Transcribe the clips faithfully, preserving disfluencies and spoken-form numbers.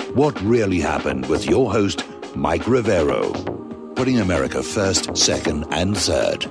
What Really Happened with your host, Mike Rivero. Putting America first, second, and third.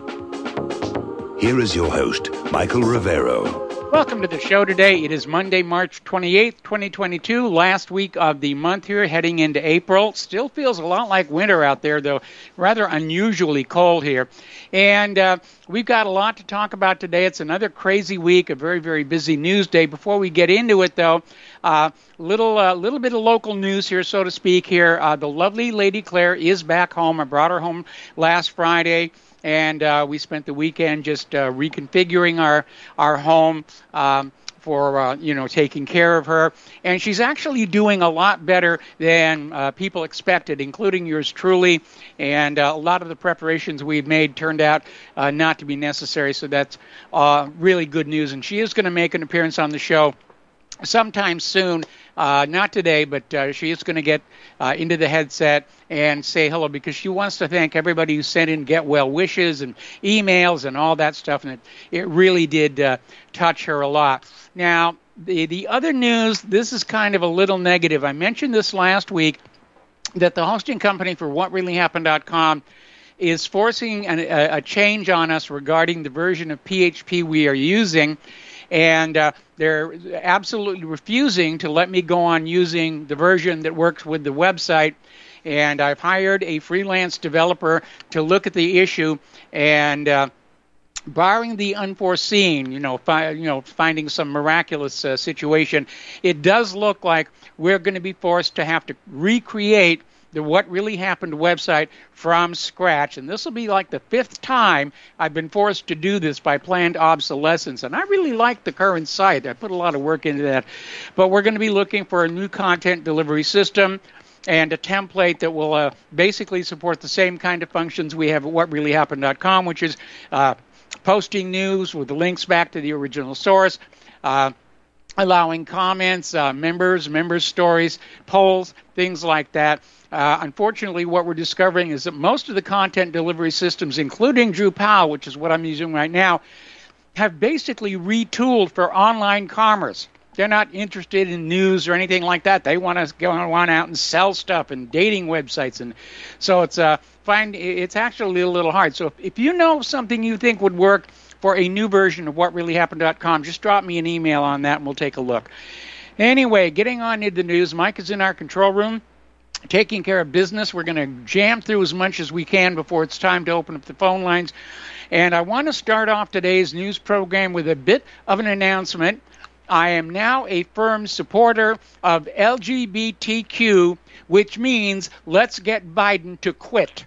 Here is your host, Michael Rivero. Welcome to the show today. It is Monday, March twenty-eighth, twenty twenty-two, last week of the month here, heading into April. Still feels a lot like winter out there, though rather unusually cold here. And uh, we've got a lot to talk about today. It's another crazy week, a very, very busy news day. Before we get into it, though, a uh, little uh, little bit of local news here, so to speak here. Uh, the lovely Lady Claire is back home. I brought her home last Friday. And uh, we spent the weekend just uh, reconfiguring our our home um, for, uh, you know, taking care of her. And she's actually doing a lot better than uh, people expected, including yours truly. And uh, a lot of the preparations we've made turned out uh, not to be necessary. So that's uh, really good news. And she is going to make an appearance on the show sometime soon. Uh, not today, but uh, she is going to get uh, into the headset and say hello because she wants to thank everybody who sent in get well wishes and emails and all that stuff, and it, it really did uh, touch her a lot. Now, the, the other news, this is kind of a little negative. I mentioned this last week that the hosting company for what really happened dot com is forcing an, a, a change on us regarding the version of P H P we are using. And uh, they're absolutely refusing to let me go on using the version that works with the website. And I've hired a freelance developer to look at the issue. And uh, barring the unforeseen, you know, fi- you know, finding some miraculous uh, situation, it does look like we're going to be forced to have to recreate the What Really Happened website from scratch. And this will be like the fifth time I've been forced to do this by planned obsolescence. And I really like the current site. I put a lot of work into that. But we're going to be looking for a new content delivery system and a template that will uh, basically support the same kind of functions we have at what really happened dot com, which is uh, posting news with the links back to the original source, uh, allowing comments, uh, members, members' stories, polls, things like that. Uh, unfortunately, what we're discovering is that most of the content delivery systems, including Drupal, which is what I'm using right now, have basically retooled for online commerce. They're not interested in news or anything like that. They want to go on out and sell stuff and dating websites. And so it's uh, find it's actually a little hard. So if, if you know something you think would work for a new version of what really happened dot com, just drop me an email on that and we'll take a look. Anyway, getting on into the news, Mike is in our control room taking care of business. We're going to jam through as much as we can before it's time to open up the phone lines. And I want to start off today's news program with a bit of an announcement. I am now a firm supporter of L G B T Q, which means let's get Biden to quit.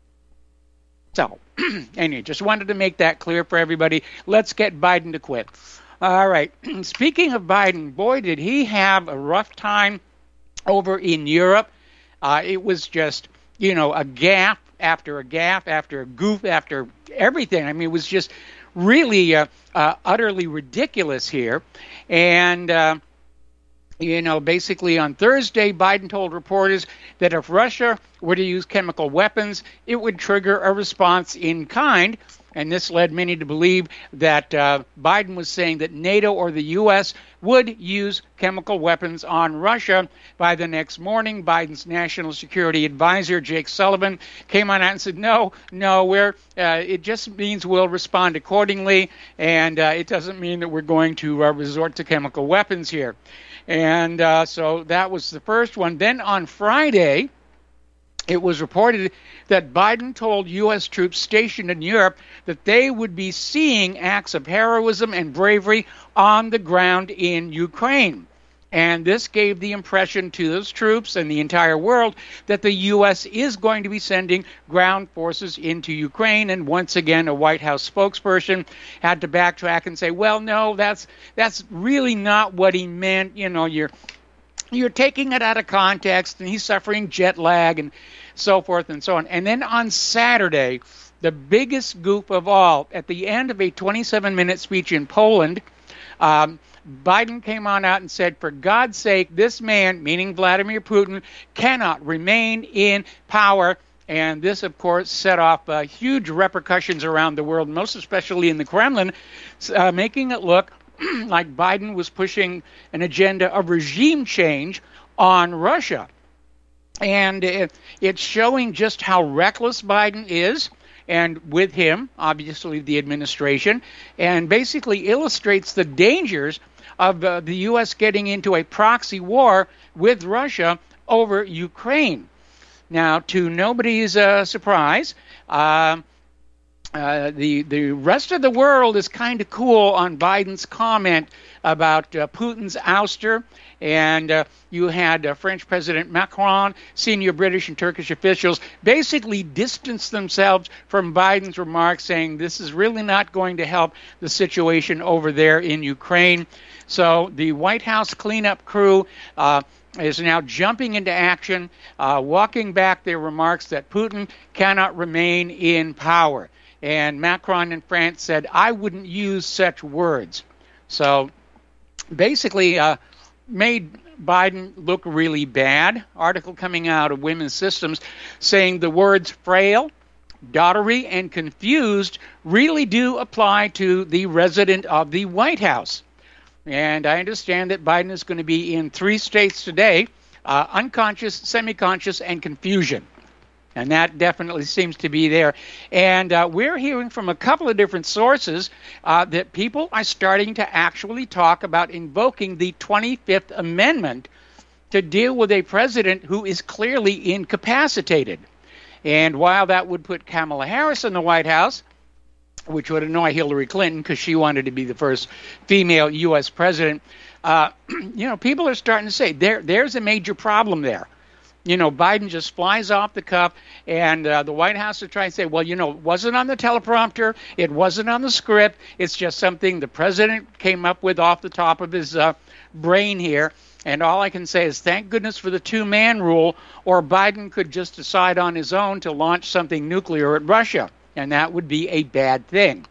So, anyway, just wanted to make that clear for everybody. Let's get Biden to quit. All right. Speaking of Biden, boy, did he have a rough time over in Europe. Uh, it was just, you know, a gaffe after a gaffe after a goof after everything. I mean, it was just really uh, uh, utterly ridiculous here. And, uh, you know, basically on Thursday, Biden told reporters that if Russia were to use chemical weapons, it would trigger a response in kind. And this led many to believe that uh, Biden was saying that NATO or the U S would use chemical weapons on Russia. By the next morning, Biden's national security advisor, Jake Sullivan, came on out and said, no, no, we're, uh, it just means we'll respond accordingly, and uh, it doesn't mean that we're going to uh, resort to chemical weapons here. And uh, so that was the first one. Then on Friday, it was reported that Biden told U S troops stationed in Europe that they would be seeing acts of heroism and bravery on the ground in Ukraine. And this gave the impression to those troops and the entire world that the U S is going to be sending ground forces into Ukraine. And once again, a White House spokesperson had to backtrack and say, well, no, that's that's really not what he meant. You know, you're You're taking it out of context, and he's suffering jet lag and so forth and so on. And then on Saturday, the biggest goof of all, at the end of a twenty-seven minute speech in Poland, um, Biden came on out and said, for God's sake, this man, meaning Vladimir Putin, cannot remain in power. And this, of course, set off uh, huge repercussions around the world, most especially in the Kremlin, uh, making it look like Biden was pushing an agenda of regime change on Russia. And it, it's showing just how reckless Biden is, and with him, obviously, the administration, and basically illustrates the dangers of uh, the U S getting into a proxy war with Russia over Ukraine. Now, to nobody's uh, surprise, uh, uh, the the rest of the world is kind of cool on Biden's comment about uh, Putin's ouster. And uh, you had uh, French President Macron, senior British and Turkish officials basically distance themselves from Biden's remarks, saying this is really not going to help the situation over there in Ukraine. So the White House cleanup crew uh, is now jumping into action, uh, walking back their remarks that Putin cannot remain in power. And Macron in France said, I wouldn't use such words. So basically, uh, made Biden look really bad. Article coming out of Women's Systems saying the words frail, dottery, and confused really do apply to the resident of the White House. And I understand that Biden is going to be in three states today, uh, unconscious, semi-conscious, and confusion. And that definitely seems to be there. And uh, we're hearing from a couple of different sources uh, that people are starting to actually talk about invoking the twenty-fifth Amendment to deal with a president who is clearly incapacitated. And while that would put Kamala Harris in the White House, which would annoy Hillary Clinton because she wanted to be the first female U S president, uh, you know, people are starting to say there there's a major problem there. You know, Biden just flies off the cuff, and uh, the White House is trying to say, well, you know, it wasn't on the teleprompter, it wasn't on the script, it's just something the president came up with off the top of his uh, brain here. And all I can say is thank goodness for the two-man rule, or Biden could just decide on his own to launch something nuclear at Russia, and that would be a bad thing.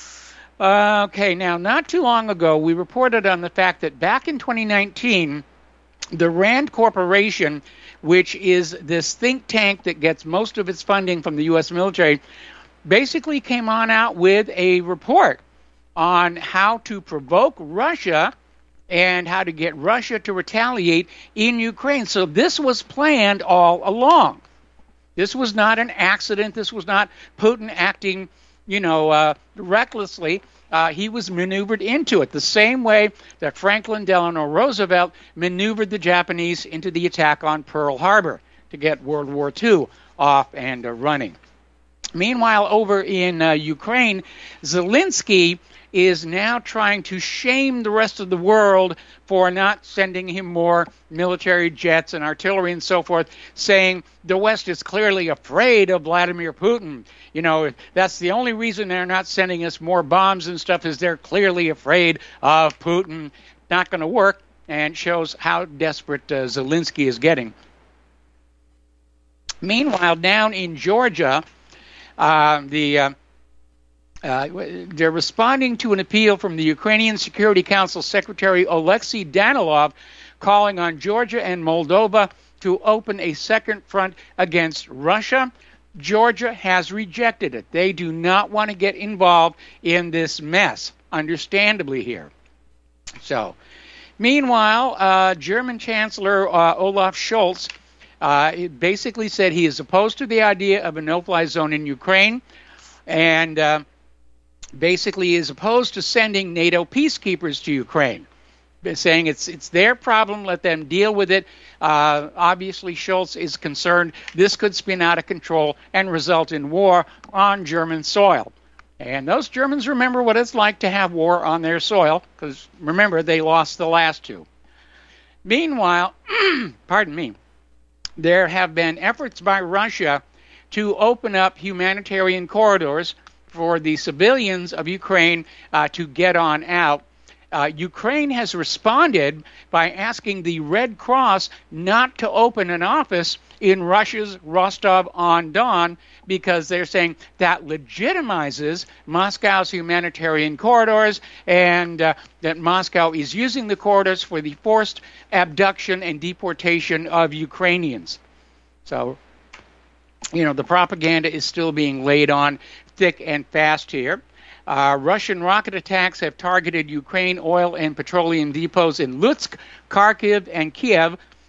Uh, okay, now, not too long ago, we reported on the fact that back in twenty nineteen, the RAND Corporation, which is this think tank that gets most of its funding from the U S military, basically came on out with a report on how to provoke Russia and how to get Russia to retaliate in Ukraine. So this was planned all along. This was not an accident. This was not Putin acting, you know, uh, recklessly. Uh, he was maneuvered into it the same way that Franklin Delano Roosevelt maneuvered the Japanese into the attack on Pearl Harbor to get World War Two off and uh, running. Meanwhile, over in uh, Ukraine, Zelensky is now trying to shame the rest of the world for not sending him more military jets and artillery and so forth, saying the West is clearly afraid of Vladimir Putin. You know, that's the only reason they're not sending us more bombs and stuff, is they're clearly afraid of Putin. Not going to work, and shows how desperate uh, Zelensky is getting. Meanwhile, down in Georgia, uh, the uh, Uh, they're responding to an appeal from the Ukrainian Security Council Secretary Oleksiy Danilov, calling on Georgia and Moldova to open a second front against Russia. Georgia has rejected it. They do not want to get involved in this mess, understandably here. So, meanwhile, uh, German Chancellor uh, Olaf Scholz uh, basically said he is opposed to the idea of a no-fly zone in Ukraine, and uh, basically is opposed to sending NATO peacekeepers to Ukraine, saying it's it's their problem, let them deal with it. Uh, obviously, Scholz is concerned this could spin out of control and result in war on German soil. And those Germans remember what it's like to have war on their soil, because remember, they lost the last two. Meanwhile, pardon me, there have been efforts by Russia to open up humanitarian corridors for the civilians of Ukraine uh, to get on out. Uh, Ukraine has responded by asking the Red Cross not to open an office in Russia's Rostov-on-Don, because they're saying that legitimizes Moscow's humanitarian corridors, and uh, that Moscow is using the corridors for the forced abduction and deportation of Ukrainians. So, you know, the propaganda is still being laid on thick and fast here. Uh, Russian rocket attacks have targeted Ukraine oil and petroleum depots in Lutsk, Kharkiv, and Kiev,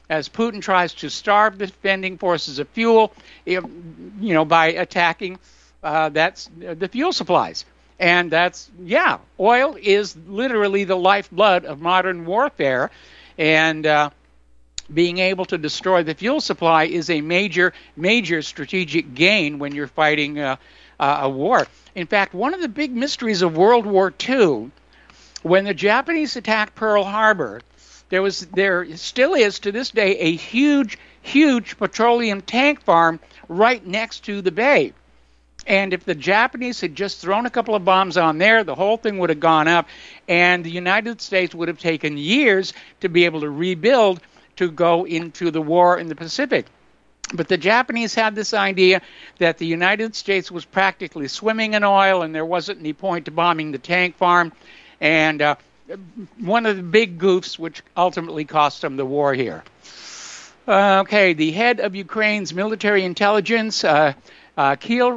as Putin tries to starve the defending forces of fuel, you know, by attacking uh, that's the fuel supplies. And that's, yeah, oil is literally the lifeblood of modern warfare. And uh, being able to destroy the fuel supply is a major, major strategic gain when you're fighting uh, uh, a war. In fact, one of the big mysteries of World War Two, when the Japanese attacked Pearl Harbor, there was, there still is to this day, a huge, huge petroleum tank farm right next to the bay. And if the Japanese had just thrown a couple of bombs on there, the whole thing would have gone up, and the United States would have taken years to be able to rebuild to go into the war in the Pacific. But the Japanese had this idea that the United States was practically swimming in oil and there wasn't any point to bombing the tank farm. And uh, one of the big goofs, which ultimately cost them the war here. Uh, okay, the head of Ukraine's military intelligence, uh, uh,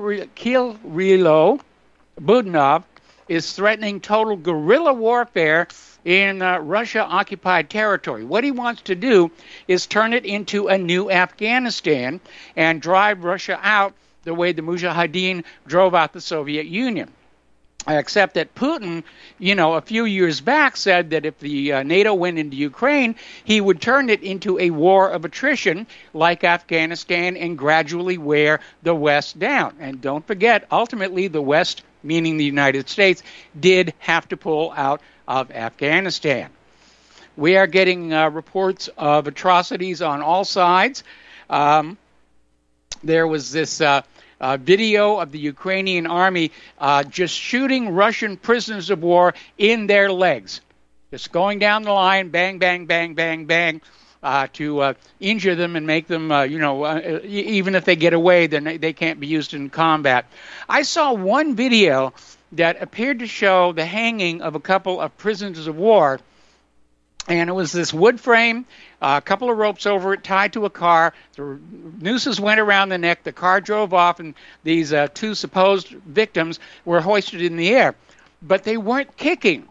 Kirill Budanov, is threatening total guerrilla warfare in uh, Russia-occupied territory. What he wants to do is turn it into a new Afghanistan and drive Russia out the way the Mujahideen drove out the Soviet Union. Except that Putin, you know, a few years back said that if the uh, NATO went into Ukraine, he would turn it into a war of attrition like Afghanistan and gradually wear the West down. And don't forget, ultimately, the West, meaning the United States, did have to pull out of Afghanistan. We are getting uh, reports of atrocities on all sides. Um, there was this uh, uh, video of the Ukrainian army uh, just shooting Russian prisoners of war in their legs, just going down the line, bang, bang, bang, bang, bang, uh, to uh, injure them and make them, uh, you know, uh, even if they get away, then they can't be used in combat. I saw one video that appeared to show the hanging of a couple of prisoners of war, and it was this wood frame, uh, a couple of ropes over it, tied to a car. The nooses went around the neck. The car drove off, and these uh, two supposed victims were hoisted in the air. But they weren't kicking,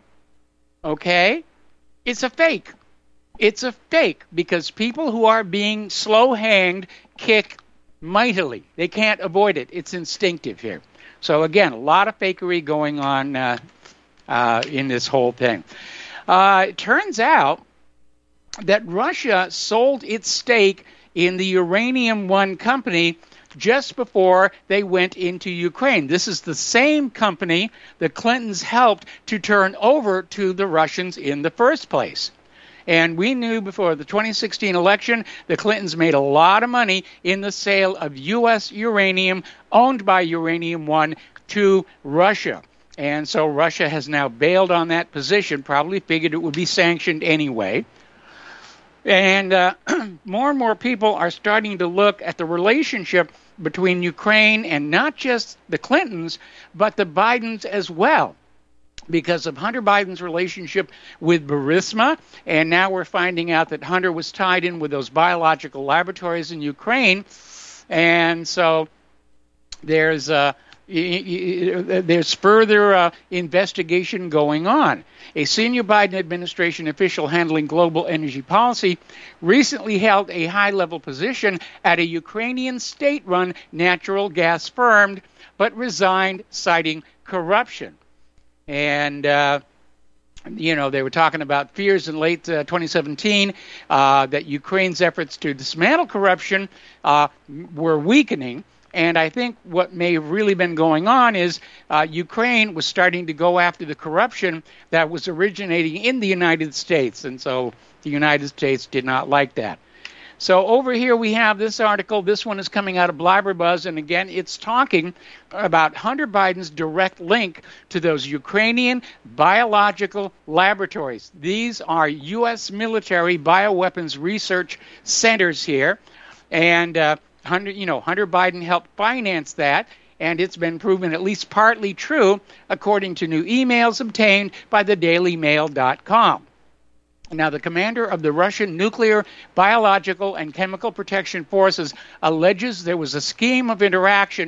okay? It's a fake. It's a fake because people who are being slow-hanged kick mightily. They can't avoid it. It's instinctive here. So, again, a lot of fakery going on uh, uh, in this whole thing. Uh, it turns out that Russia sold its stake in the Uranium One company just before they went into Ukraine. This is the same company the Clintons helped to turn over to the Russians in the first place. And we knew before the twenty sixteen election, the Clintons made a lot of money in the sale of U S uranium owned by Uranium One to Russia. And so Russia has now bailed on that position, probably figured it would be sanctioned anyway. And uh, more and more people are starting to look at the relationship between Ukraine and not just the Clintons, but the Bidens as well, because of Hunter Biden's relationship with Burisma. And now we're finding out that Hunter was tied in with those biological laboratories in Ukraine. And so there's uh, there's further uh, investigation going on. A senior Biden administration official handling global energy policy recently held a high-level position at a Ukrainian state-run natural gas firm, but resigned, citing corruption. And, uh, you know, they were talking about fears in late uh, twenty seventeen uh, that Ukraine's efforts to dismantle corruption uh, were weakening. And I think what may have really been going on is uh, Ukraine was starting to go after the corruption that was originating in the United States. And so the United States did not like that. So over here we have this article. This one is coming out of Blabberbuzz. And again, it's talking about Hunter Biden's direct link to those Ukrainian biological laboratories. These are U S military bioweapons research centers here. And uh, Hunter, you know, Hunter Biden helped finance that, and it's been proven at least partly true, according to new emails obtained by the daily mail dot com. Now, the commander of the Russian Nuclear, Biological, and Chemical Protection Forces alleges there was a scheme of interaction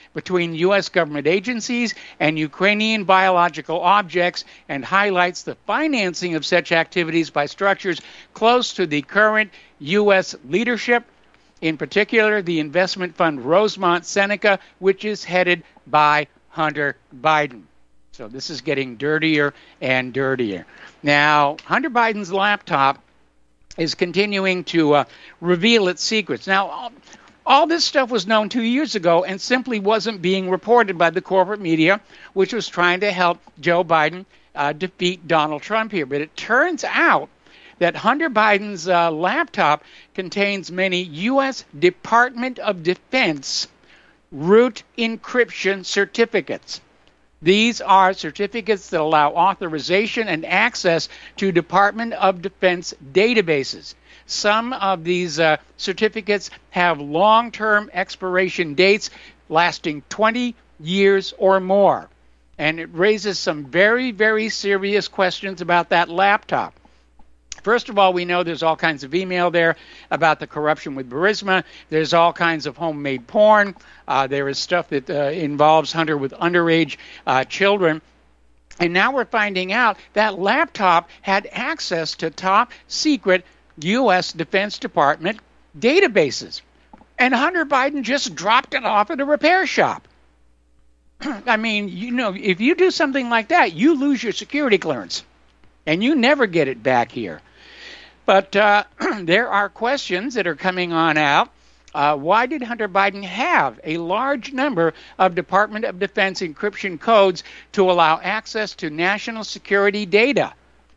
between U S government agencies and Ukrainian biological objects and highlights the financing of such activities by structures close to the current U S leadership, in particular the investment fund Rosemont Seneca, which is headed by Hunter Biden. So this is getting dirtier and dirtier. Now, Hunter Biden's laptop is continuing to uh, reveal its secrets. Now, all, all this stuff was known two years ago and simply wasn't being reported by the corporate media, which was trying to help Joe Biden uh, defeat Donald Trump here. But it turns out that Hunter Biden's uh, laptop contains many U S Department of Defense root encryption certificates. These are certificates that allow authorization and access to Department of Defense databases. Some of these uh, certificates have long-term expiration dates lasting twenty years or more. And it raises some very, very serious questions about that laptop. First of all, we know there's all kinds of email there about the corruption with Burisma. There's all kinds of homemade porn. Uh, there is stuff that uh, involves Hunter with underage uh, children. And now we're finding out that laptop had access to top secret U S Defense Department databases. And Hunter Biden just dropped it off at a repair shop. I mean, you know, if you do something like that, you lose your security clearance. And you never get it back here. But uh, there are questions that are coming on out. Uh, why did Hunter Biden have a large number of Department of Defense encryption codes to allow access to national security data?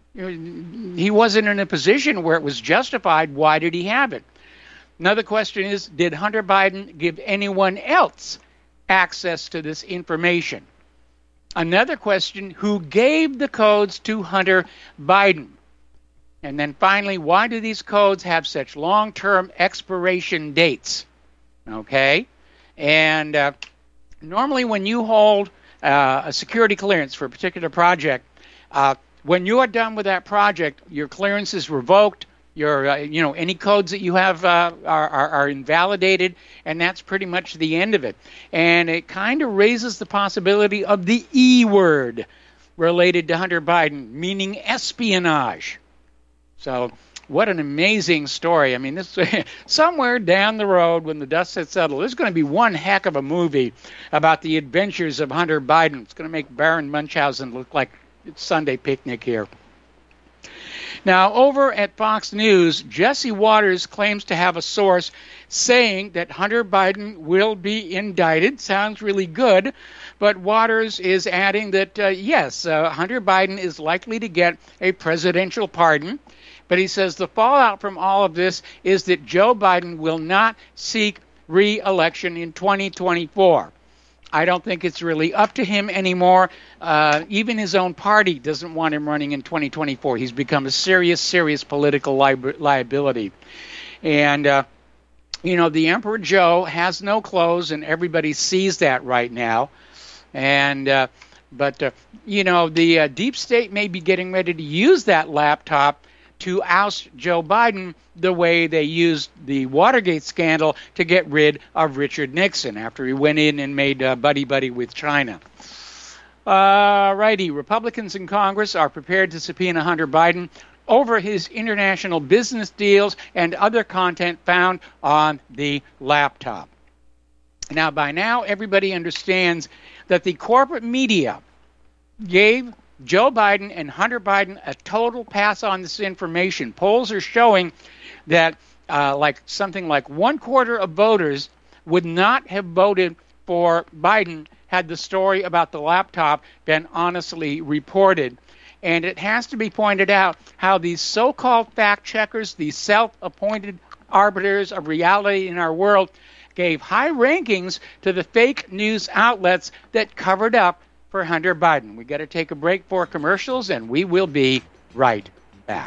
He wasn't in a position where it was justified. Why did he have it? Another question is, did Hunter Biden give anyone else access to this information? Another question, who gave the codes to Hunter Biden? And then finally, why do these codes have such long-term expiration dates? Okay? And uh, normally when you hold uh, a security clearance for a particular project, uh, when you are done with that project, your clearance is revoked. Your, uh, you know, any codes that you have uh, are, are, are invalidated, and that's pretty much the end of it. And it kind of raises the possibility of the E word related to Hunter Biden, meaning espionage. So what an amazing story. I mean, this somewhere down the road when the dust has settled, there's going to be one heck of a movie about the adventures of Hunter Biden. It's going to make Baron Munchausen look like it's Sunday picnic here. Now, over at Fox News, Jesse Waters claims to have a source saying that Hunter Biden will be indicted. Sounds really good. But Waters is adding that, uh, yes, uh, Hunter Biden is likely to get a presidential pardon. But he says the fallout from all of this is that Joe Biden will not seek re-election in twenty twenty-four. I don't think it's really up to him anymore. Uh, even his own party doesn't want him running in twenty twenty-four. He's become a serious, serious political li- liability. And, uh, you know, the Emperor Joe has no clothes, and everybody sees that right now. And, uh, but, uh, you know, the uh, deep state may be getting ready to use that laptop to oust Joe Biden the way they used the Watergate scandal to get rid of Richard Nixon after he went in and made uh, buddy-buddy with China. Uh, righty, Republicans in Congress are prepared to subpoena Hunter Biden over his international business deals and other content found on the laptop. Now, by now, everybody understands that the corporate media gave Joe Biden and Hunter Biden a total pass on this information. Polls are showing that uh, like something like one quarter of voters would not have voted for Biden had the story about the laptop been honestly reported. And it has to be pointed out how these so-called fact checkers, these self-appointed arbiters of reality in our world, gave high rankings to the fake news outlets that covered up for Hunter Biden. We got to take a break for commercials, and we will be right back.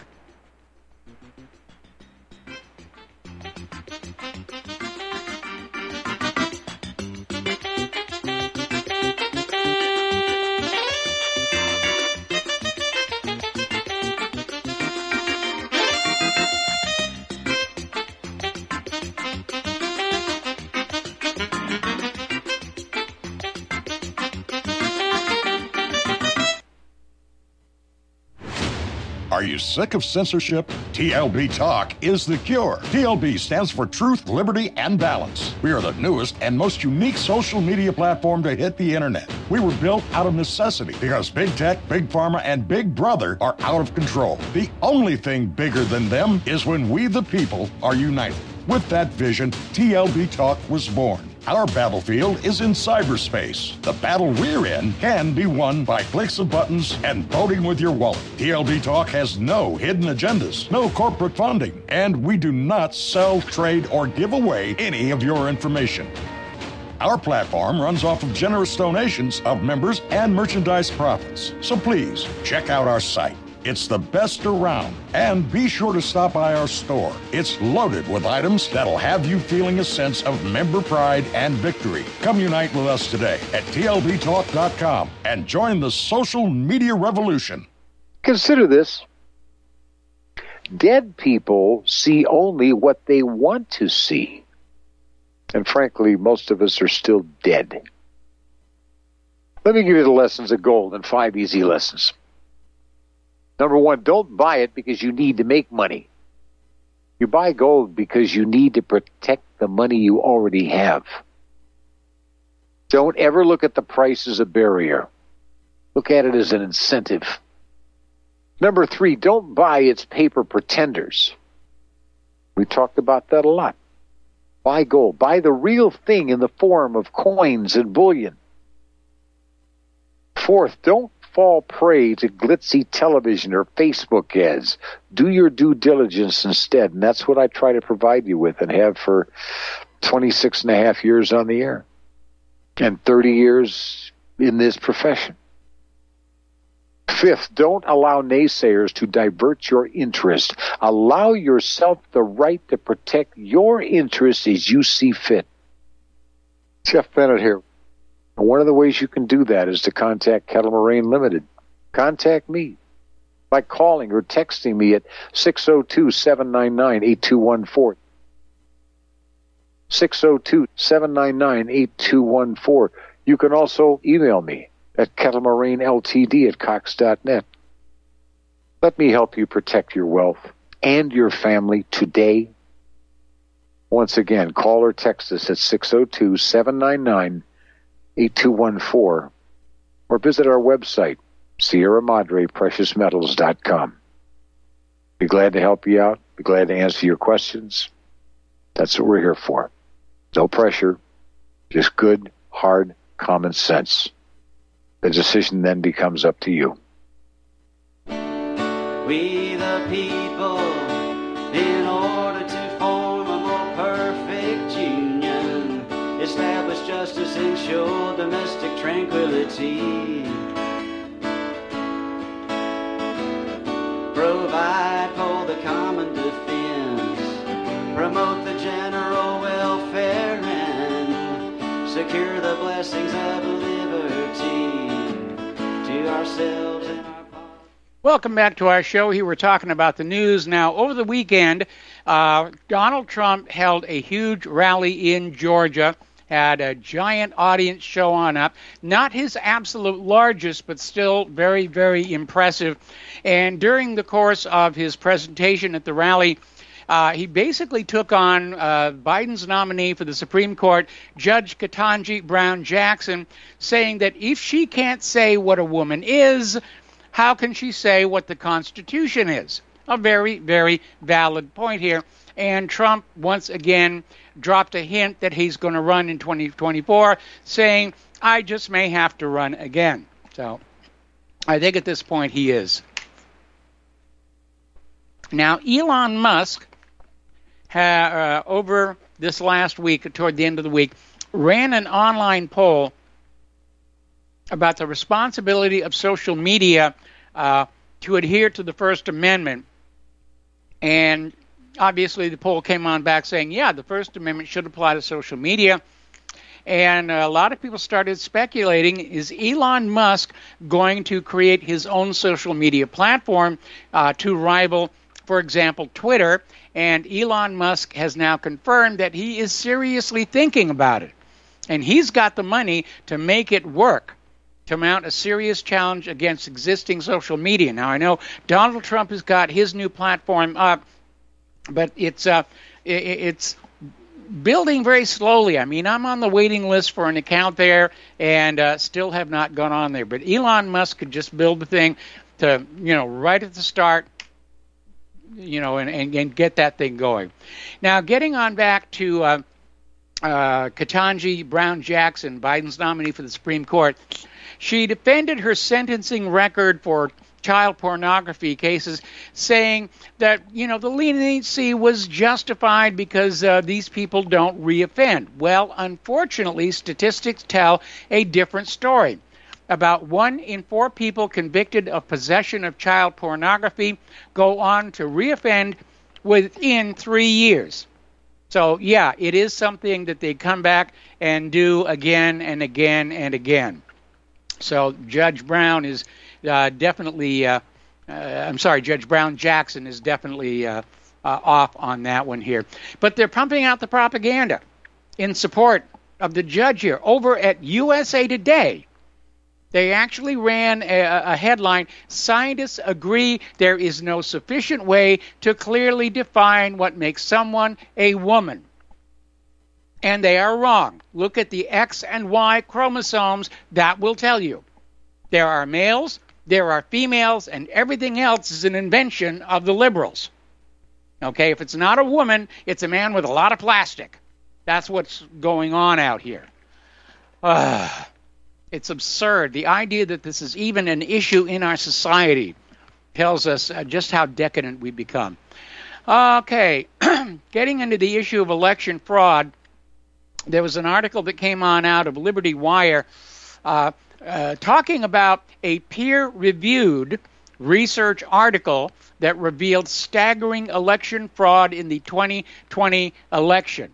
Are you sick of censorship? T L B Talk is the cure. T L B stands for Truth, Liberty, and Balance. We are the newest and most unique social media platform to hit the internet. We were built out of necessity because big tech, big pharma, and big brother are out of control. The only thing bigger than them is when we, the people, are united. With that vision, T L B Talk was born. Our battlefield is in cyberspace. The battle we're in can be won by clicks of buttons and voting with your wallet. T L B Talk has no hidden agendas, no corporate funding, and we do not sell, trade, or give away any of your information. Our platform runs off of generous donations of members and merchandise profits. So please, check out our site. It's the best around. And be sure to stop by our store. It's loaded with items that'll have you feeling a sense of member pride and victory. Come unite with us today at T L B talk dot com and join the social media revolution. Consider this. Dead people see only what they want to see. And frankly, most of us are still dead. Let me give you the lessons of gold and five easy lessons. Number one, don't buy it because you need to make money. You buy gold because you need to protect the money you already have. Don't ever look at the price as a barrier. Look at it as an incentive. Number three, don't buy its paper pretenders. We talked about that a lot. Buy gold. Buy the real thing in the form of coins and bullion. Fourth, don't fall prey to glitzy television or Facebook ads. Do your due diligence instead, and that's what I try to provide you with and have for twenty-six and a half years on the air and thirty years in this profession. Fifth, don't allow naysayers to divert your interest. Allow yourself the right to protect your interests as you see fit. Jeff Bennett here. One of the ways you can do that is to contact Kettle Moraine Limited. Contact me by calling or texting me at six oh two, seven nine nine, eight two one four. six oh two, seven nine nine, eight two one four. You can also email me at Kettle Moraine L T D at cox dot net. Let me help you protect your wealth and your family today. Once again, call or text us at six oh two, seven nine nine, eight two one four or visit our website, Sierra Madre Precious Metals dot com. Be glad to help you out. Be glad to answer your questions. That's what we're here for. No pressure, just good, hard, common sense. The decision then becomes up to you. We the people, in order to form a more perfect union, establish justice, ensure domestic tranquility, provide for the common defense, promote the general welfare, and secure the blessings of liberty to ourselves and our... Welcome back to our show. Here we're talking about the news. Now, over the weekend, uh, Donald Trump held a huge rally in Georgia, had a giant audience show on up. Not his absolute largest, but still very, very impressive. And during the course of his presentation at the rally, uh, he basically took on uh, Biden's nominee for the Supreme Court, Judge Ketanji Brown Jackson, saying that if she can't say what a woman is, how can she say what the Constitution is? A very, very valid point here. And Trump, once again, dropped a hint that he's going to run in twenty twenty-four, saying, I just may have to run again. So I think at this point he is. Now, Elon Musk, ha, uh, over this last week, toward the end of the week, ran an online poll about the responsibility of social media uh, to adhere to the First Amendment. And obviously the poll came on back saying, yeah, the First Amendment should apply to social media. And a lot of people started speculating, is Elon Musk going to create his own social media platform uh, to rival, for example, Twitter? And Elon Musk has now confirmed that he is seriously thinking about it. And he's got the money to make it work. to mount a serious challenge against existing social media. Now, I know Donald Trump has got his new platform up, but it's uh, it's building very slowly. I mean, I'm on the waiting list for an account there and uh, still have not gone on there. But Elon Musk could just build the thing to, you know, right at the start, you know, and, and, and get that thing going. Now, getting on back to uh, uh, Ketanji Brown Jackson, Biden's nominee for the Supreme Court, she defended her sentencing record for child pornography cases, saying that, you know, the leniency was justified because uh, these people don't reoffend. Well, unfortunately, statistics tell a different story. About one in four people convicted of possession of child pornography go on to reoffend within three years. So, yeah, it is something that they come back and do again and again and again. So Judge Brown is uh, definitely, uh, uh, I'm sorry, Judge Brown Jackson is definitely uh, uh, off on that one here. But they're pumping out the propaganda in support of the judge here. Over at U S A Today, they actually ran a, a headline, "Scientists agree there is no sufficient way to clearly define what makes someone a woman." And they are wrong. Look at the X and Y chromosomes. That will tell you. There are males, there are females, and everything else is an invention of the liberals. Okay, if it's not a woman, it's a man with a lot of plastic. That's what's going on out here. Uh, it's absurd. The idea that this is even an issue in our society tells us uh, just how decadent we've become. Okay, getting into the issue of election fraud, there was an article that came on out of Liberty Wire uh, uh, talking about a peer-reviewed research article that revealed staggering election fraud in the twenty twenty election.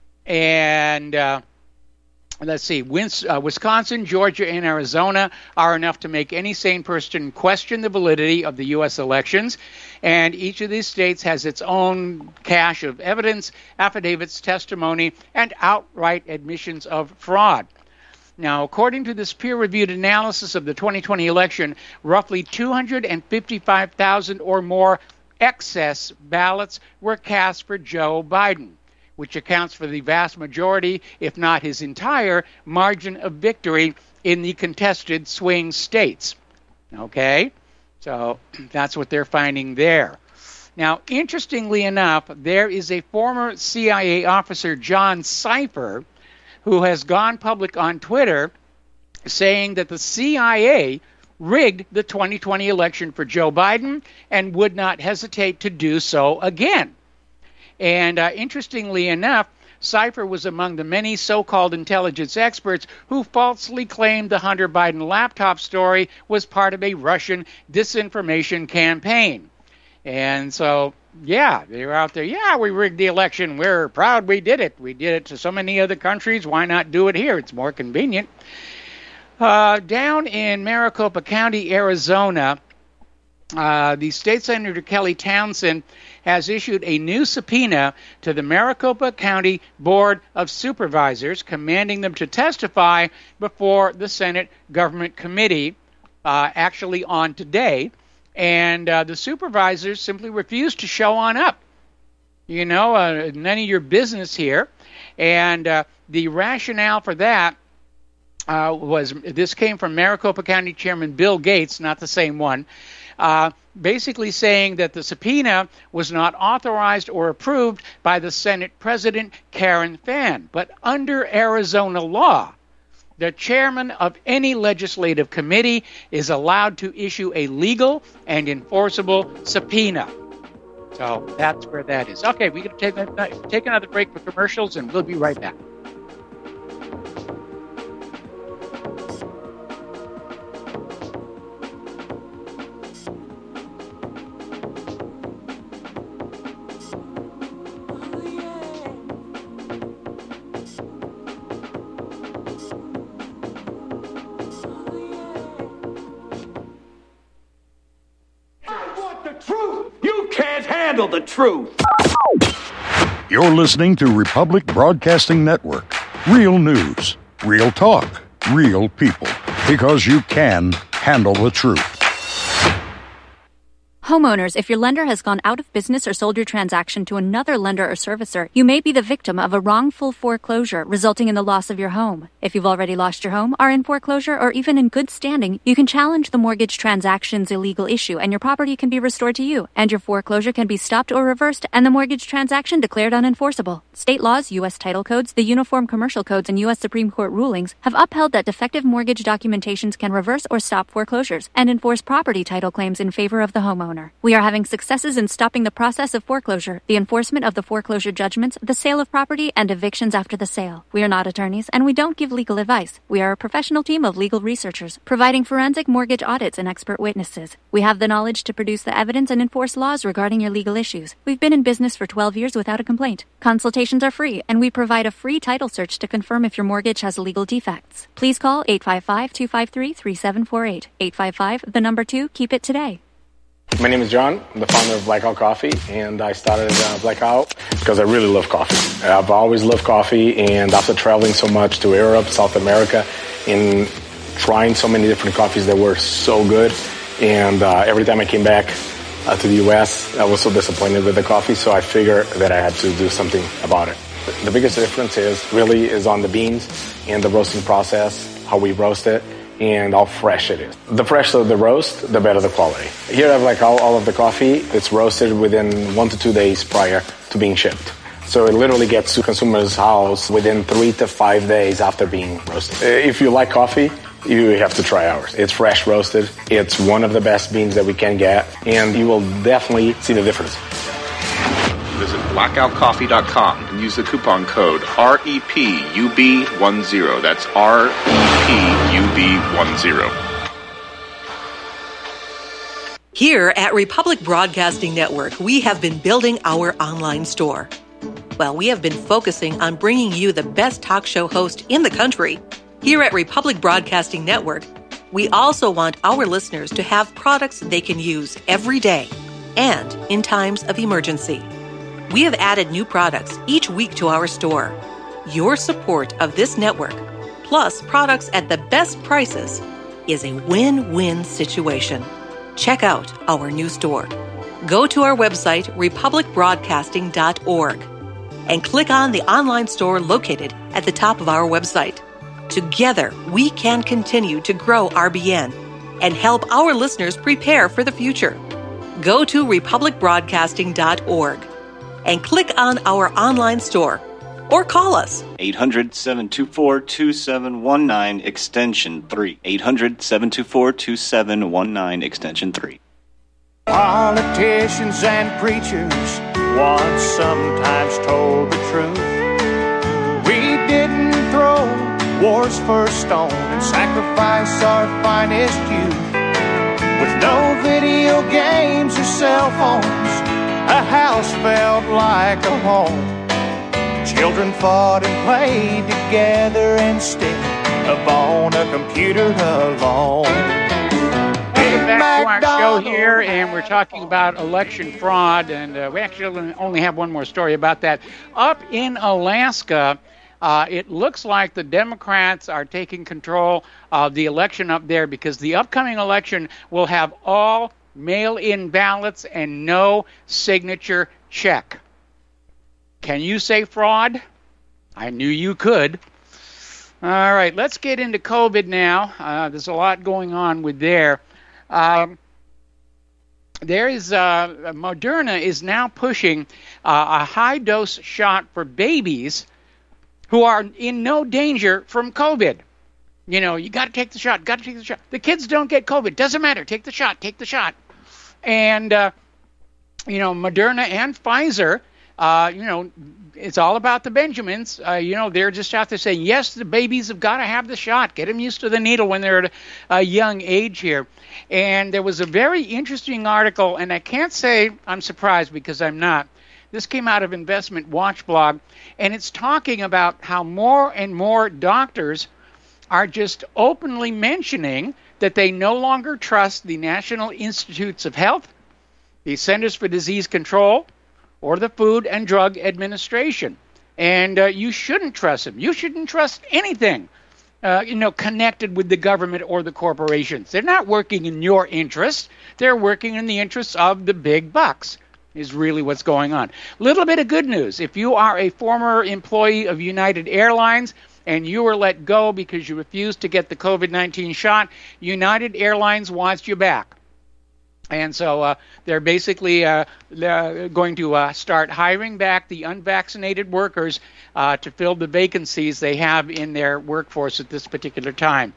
And uh, let's see, Wisconsin, Georgia, and Arizona are enough to make any sane person question the validity of the U S elections. And each of these states has its own cache of evidence, affidavits, testimony, and outright admissions of fraud. Now, according to this peer-reviewed analysis of the twenty twenty election, roughly two hundred fifty-five thousand or more excess ballots were cast for Joe Biden, which accounts for the vast majority, if not his entire, margin of victory in the contested swing states. Okay? So that's what they're finding there. Now, interestingly enough, there is a former C I A officer, John Cipher, who has gone public on Twitter saying that the C I A rigged the twenty twenty election for Joe Biden and would not hesitate to do so again. And uh, interestingly enough, Cipher was among the many so-called intelligence experts who falsely claimed the Hunter Biden laptop story was part of a Russian disinformation campaign. And so, yeah, they were out there, yeah, we rigged the election. We're proud we did it. We did it to so many other countries. Why not do it here? It's more convenient. Uh, down in Maricopa County, Arizona, uh, the State Senator Kelly Townsend has issued a new subpoena to the Maricopa County Board of Supervisors, commanding them to testify before the Senate Government Committee, uh, actually on today. And uh, the supervisors simply refused to show on up. You know, uh, none of your business here. And uh, the rationale for that uh, was, this came from Maricopa County Chairman Bill Gates, not the same one, uh, basically saying that the subpoena was not authorized or approved by the Senate President Karen Fann. But under Arizona law, the chairman of any legislative committee is allowed to issue a legal and enforceable subpoena. So that's where that is. Okay, we're going to take, take another break for commercials, and we'll be right back. The truth. You're listening to Republic Broadcasting Network. Real news, real talk, real people. Because you can handle the truth. Homeowners, if your lender has gone out of business or sold your transaction to another lender or servicer, you may be the victim of a wrongful foreclosure resulting in the loss of your home. If you've already lost your home, are in foreclosure, or even in good standing, you can challenge the mortgage transaction's illegal issue and your property can be restored to you, and your foreclosure can be stopped or reversed and the mortgage transaction declared unenforceable. State laws, U S title codes, the Uniform Commercial Codes, and U S Supreme Court rulings have upheld that defective mortgage documentations can reverse or stop foreclosures and enforce property title claims in favor of the homeowner. We are having successes in stopping the process of foreclosure, the enforcement of the foreclosure judgments, the sale of property, and evictions after the sale. We are not attorneys, and we don't give legal advice. We are a professional team of legal researchers, providing forensic mortgage audits and expert witnesses. We have the knowledge to produce the evidence and enforce laws regarding your legal issues. We've been in business for twelve years without a complaint. Consultations are free, and we provide a free title search to confirm if your mortgage has legal defects. Please call eight five five, two five three, three seven four eight. eight five five, the number two, keep it today. My name is John. I'm the founder of Blackout Coffee, and I started uh, Blackout because I really love coffee. I've always loved coffee, and after traveling so much to Europe, South America, and trying so many different coffees that were so good, and uh, every time I came back uh, to the U S, I was so disappointed with the coffee, so I figured that I had to do something about it. The biggest difference is really is on the beans and the roasting process, how we roast it, and how fresh it is. The fresher the roast, the better the quality. Here I have like all, all of the coffee. It's roasted within one to two days prior to being shipped. So it literally gets to consumers' house within three to five days after being roasted. If you like coffee, you have to try ours. It's fresh roasted. It's one of the best beans that we can get, and you will definitely see the difference. Visit blackout coffee dot com and use the coupon code R E P U B ten. That's R E P U B ten. Here at Republic Broadcasting Network, we have been building our online store. Well, we have been focusing on bringing you the best talk show host in the country. Here at Republic Broadcasting Network, we also want our listeners to have products they can use every day and in times of emergency. We have added new products each week to our store. Your support of this network, plus products at the best prices, is a win-win situation. Check out our new store. Go to our website, republic broadcasting dot org, and click on the online store located at the top of our website. Together, we can continue to grow R B N and help our listeners prepare for the future. Go to republic broadcasting dot org. and click on our online store or call us. eight hundred, seven two four, two seven one nine, extension three. eight hundred, seven two four, two seven one nine, extension three. Politicians and preachers once sometimes told the truth. We didn't throw war's first stone and sacrifice our finest youth. With no video games or cell phones, a house felt like a home. Children fought and played together instead of on a computer alone. Welcome back to our show here, and we're talking about election fraud, and uh, we actually only have one more story about that. Up in Alaska, uh, it looks like the Democrats are taking control of the election up there because the upcoming election will have all mail-in ballots and no signature check. Can you say fraud? I knew you could. All right, let's get into COVID now. Uh, there's a lot going on with there. Um, there is uh, Moderna is now pushing uh, a high-dose shot for babies who are in no danger from COVID. You know, you got to take the shot, got to take the shot. The kids don't get COVID. Doesn't matter. Take the shot, take the shot. And, uh, you know, Moderna and Pfizer, uh, you know, it's all about the Benjamins. Uh, you know, they're just out there saying, yes, the babies have got to have the shot. Get them used to the needle when they're at a young age here. And there was a very interesting article, and I can't say I'm surprised because I'm not. This came out of Investment Watch blog, and it's talking about how more and more doctors are just openly mentioning that they no longer trust the National Institutes of Health, the Centers for Disease Control, or the Food and Drug Administration. And uh, you shouldn't trust them. You shouldn't trust anything uh, you know, connected with the government or the corporations. They're not working in your interest. They're working in the interests of the big bucks, is really what's going on. Little bit of good news. If you are a former employee of United Airlines and you were let go because you refused to get the COVID nineteen shot, United Airlines wants you back. And so uh, they're basically uh, they're going to uh, start hiring back the unvaccinated workers uh, to fill the vacancies they have in their workforce at this particular time.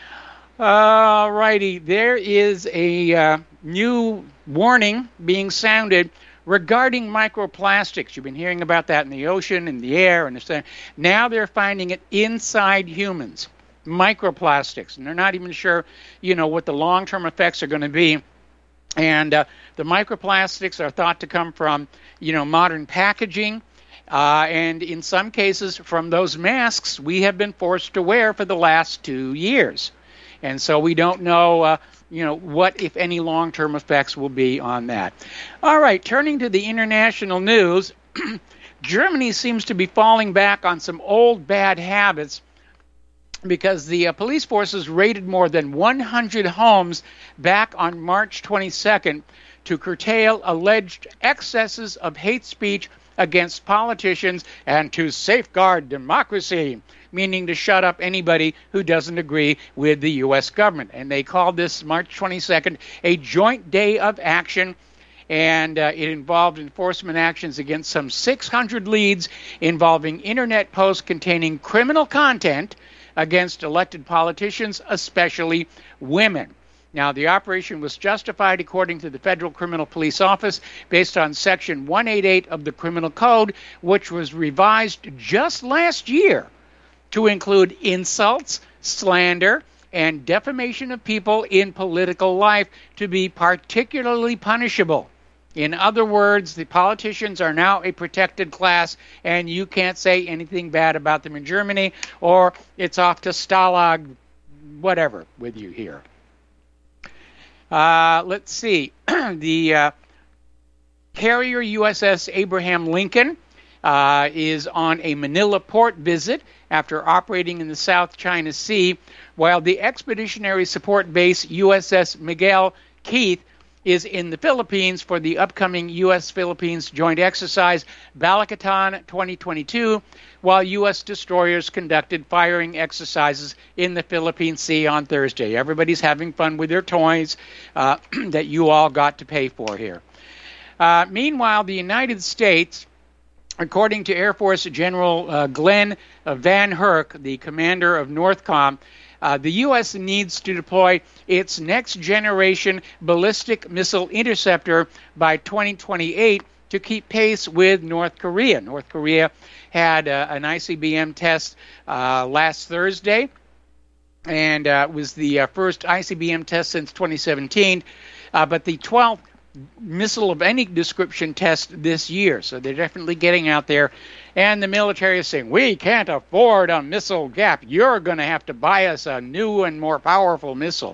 All righty, there is a uh, new warning being sounded regarding microplastics. You've been hearing about that in the ocean, in the air, and the now they're finding it inside humans, microplastics, and they're not even sure, you know, what the long-term effects are going to be. And uh, the microplastics are thought to come from, you know, modern packaging, uh, and in some cases from those masks we have been forced to wear for the last two years. And so we don't know, uh, you know, what, if any, long-term effects will be on that. All right, turning to the international news, Germany seems to be falling back on some old bad habits because the uh, police forces raided more than one hundred homes back on March twenty-second to curtail alleged excesses of hate speech against politicians and to safeguard democracy, meaning to shut up anybody who doesn't agree with the U S government. And they called this March twenty-second a joint day of action, and uh, it involved enforcement actions against some six hundred leads involving internet posts containing criminal content against elected politicians, especially women. Now, the operation was justified, according to the Federal Criminal Police Office, based on Section one eighty-eight of the Criminal Code, which was revised just last year to include insults, slander, and defamation of people in political life to be particularly punishable. In other words, the politicians are now a protected class, and you can't say anything bad about them in Germany, or it's off to Stalag, whatever, with you here. Uh, let's see. the uh, carrier U S S Abraham Lincoln uh, is on a Manila port visit after operating in the South China Sea, while the expeditionary support base U S S Miguel Keith is in the Philippines for the upcoming U S Philippines joint exercise Balikatan twenty twenty-two, while U S destroyers conducted firing exercises in the Philippine Sea on Thursday. Everybody's having fun with their toys uh, that you all got to pay for here. Uh, meanwhile, the United States, according to Air Force General uh, Glenn uh, Van Herk, the commander of NORTHCOM, Uh, the U S needs to deploy its next-generation ballistic missile interceptor by twenty twenty-eight to keep pace with North Korea. North Korea had uh, an I C B M test uh, last Thursday, and uh, was the uh, first I C B M test since twenty seventeen, uh, but the twelfth missile of any description test this year. So they're definitely getting out there. And the military is saying, we can't afford a missile gap. You're going to have to buy us a new and more powerful missile.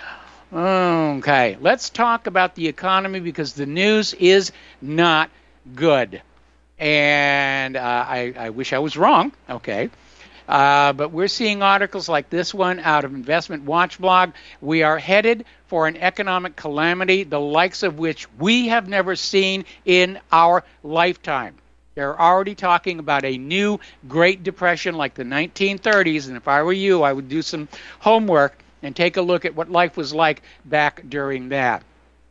Okay, let's talk about the economy, because the news is not good. And uh, I, I wish I was wrong, okay. Uh, but we're seeing articles like this one out of Investment Watch blog. We are headed for an economic calamity, the likes of which we have never seen in our lifetime. They're already talking about a new Great Depression like the nineteen thirties, and if I were you, I would do some homework and take a look at what life was like back during that.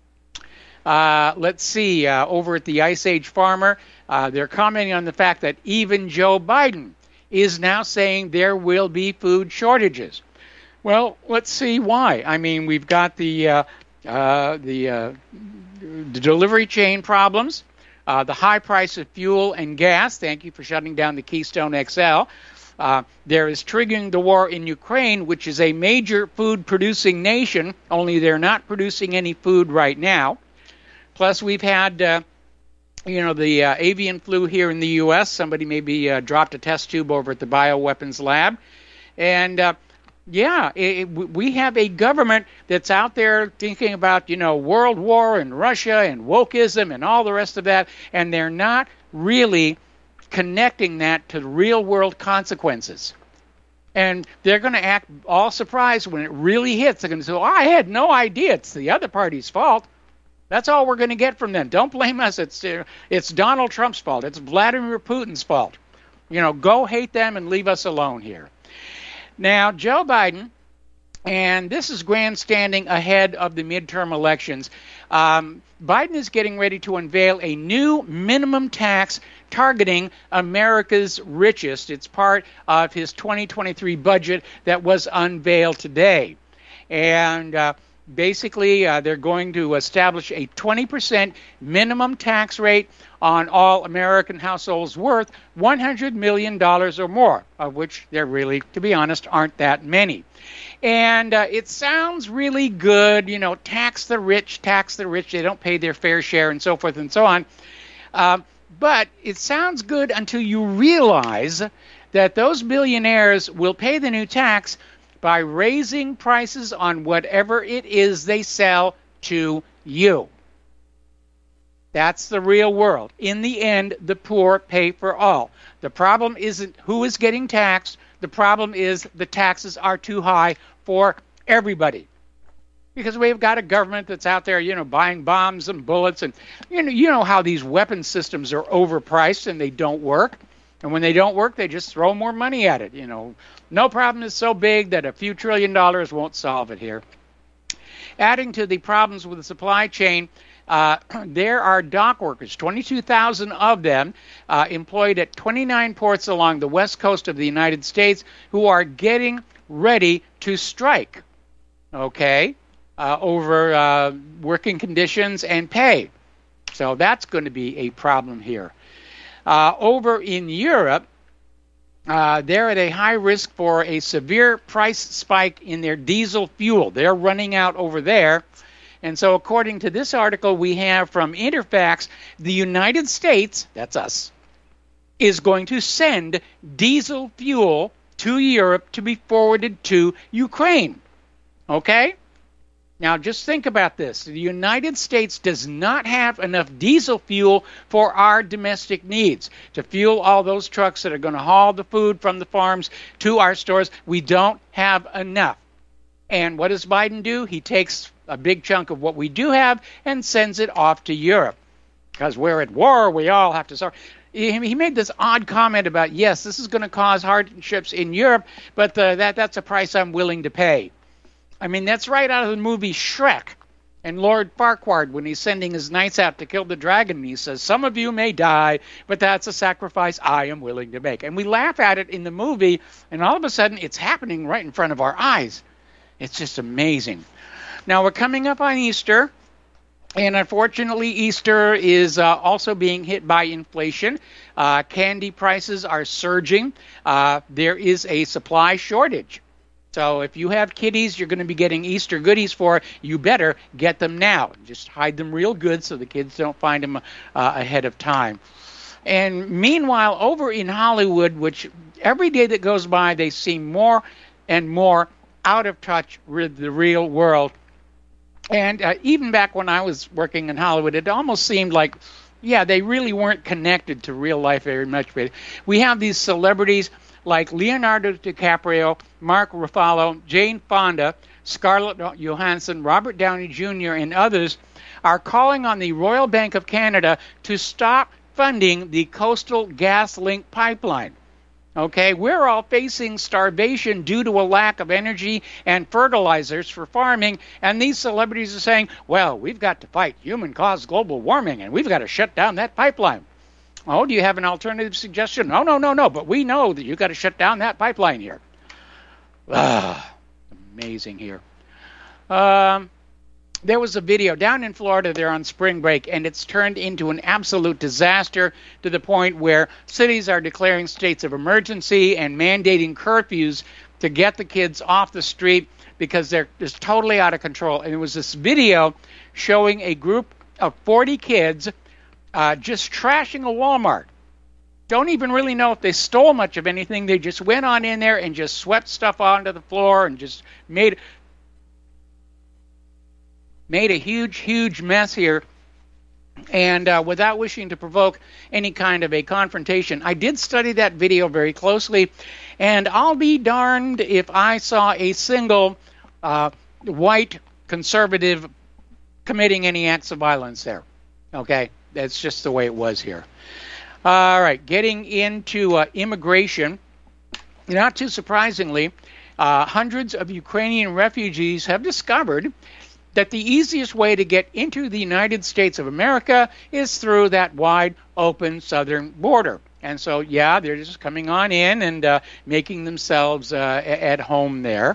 Uh, let's see, uh, over at the Ice Age Farmer, uh, they're commenting on the fact that even Joe Biden is now saying there will be food shortages. Well, let's see why. I mean, we've got the uh, uh, the, uh, the delivery chain problems, uh, the high price of fuel and gas. Thank you for shutting down the Keystone X L. Uh, there is triggering the war in Ukraine, which is a major food-producing nation, only they're not producing any food right now. Plus, we've had, uh, you know, the uh, avian flu here in the U S Somebody maybe uh, dropped a test tube over at the bioweapons lab. And, uh, yeah, it, it, we have a government that's out there thinking about, you know, World War and Russia and wokeism and all the rest of that, and they're not really connecting that to real-world consequences. And they're going to act all surprised when it really hits. They're going to say, oh, I had no idea. It's the other party's fault. That's all we're going to get from them. Don't blame us. It's uh, it's Donald Trump's fault. It's Vladimir Putin's fault. You know, go hate them and leave us alone here. Now, Joe Biden, and this is grandstanding ahead of the midterm elections, um, Biden is getting ready to unveil a new minimum tax targeting America's richest. It's part of his twenty twenty-three budget that was unveiled today. And uh, basically, uh, they're going to establish a twenty percent minimum tax rate on all American households worth one hundred million dollars or more, of which there really, to be honest, aren't that many. And uh, it sounds really good, you know, tax the rich, tax the rich, they don't pay their fair share, and so forth and so on. Uh, but it sounds good until you realize that those billionaires will pay the new tax by raising prices on whatever it is they sell to you. That's the real world. In the end, the poor pay for all. The problem isn't who is getting taxed. The problem is the taxes are too high for everybody. Because we've got a government that's out there, you know, buying bombs and bullets. And you know, you know how these weapon systems are overpriced and they don't work. And when they don't work, they just throw more money at it. You know, no problem is so big that a few trillion dollars won't solve it here. Adding to the problems with the supply chain, Uh, there are dock workers, twenty-two thousand of them, uh, employed at twenty-nine ports along the west coast of the United States, who are getting ready to strike, okay, uh, over uh, working conditions and pay. So that's going to be a problem here. Uh, over in Europe, uh, they're at a high risk for a severe price spike in their diesel fuel. They're running out over there. And so according to this article we have from Interfax, the United States, that's us, is going to send diesel fuel to Europe to be forwarded to Ukraine. Okay? Now just think about this. The United States does not have enough diesel fuel for our domestic needs to fuel all those trucks that are going to haul the food from the farms to our stores. We don't have enough. And what does Biden do? He takes a big chunk of what we do have and sends it off to Europe. Because we're at war, we all have to start. He made this odd comment about, yes, this is going to cause hardships in Europe, but the, that that's a price I'm willing to pay. I mean, that's right out of the movie Shrek. And Lord Farquaad, when he's sending his knights out to kill the dragon, he says, some of you may die, but that's a sacrifice I am willing to make. And we laugh at it in the movie, and all of a sudden it's happening right in front of our eyes. It's just amazing. Now, we're coming up on Easter, and unfortunately, Easter is uh, also being hit by inflation. Uh, candy prices are surging. Uh, there is a supply shortage. So if you have kiddies you're going to be getting Easter goodies for, you better get them now. Just hide them real good so the kids don't find them uh, ahead of time. And meanwhile, over in Hollywood, which every day that goes by, they seem more and more out of touch with the real world. And uh, even back when I was working in Hollywood, it almost seemed like, yeah, they really weren't connected to real life very much. We have these celebrities like Leonardo DiCaprio, Mark Ruffalo, Jane Fonda, Scarlett Johansson, Robert Downey Junior, and others are calling on the Royal Bank of Canada to stop funding the Coastal GasLink pipeline. Okay, we're all facing starvation due to a lack of energy and fertilizers for farming, and these celebrities are saying, well, we've got to fight human-caused global warming, and we've got to shut down that pipeline. Oh, do you have an alternative suggestion? No, no, no, no, but we know that you've got to shut down that pipeline here. Ah, amazing here. Um... There was a video down in Florida. They're on spring break, and it's turned into an absolute disaster to the point where cities are declaring states of emergency and mandating curfews to get the kids off the street because they're just totally out of control. And it was this video showing a group of forty kids uh, just trashing a Walmart. Don't even really know if they stole much of anything. They just went on in there and just swept stuff onto the floor and just made made a huge, huge mess here. And uh, without wishing to provoke any kind of a confrontation, I did study that video very closely, And I'll be darned if I saw a single uh, white conservative committing any acts of violence there. Okay? That's just the way it was here. All right, getting into uh, immigration. Not too surprisingly, uh, hundreds of Ukrainian refugees have discovered that the easiest way to get into the United States of America is through that wide open southern border. And so, yeah, they're just coming on in and uh, making themselves uh, at home there.